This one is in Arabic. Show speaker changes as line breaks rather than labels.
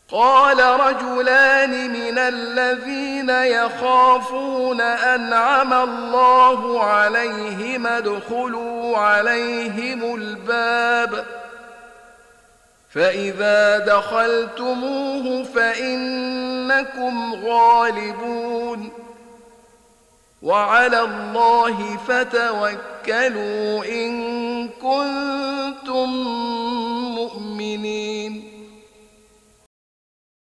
قال رجلان من الذين يخافون أنعم الله عليهم ادخلوا عليهم الباب فإذا دخلتموه فإنكم غالبون وعلى الله فتوكلوا إن كنتم مؤمنين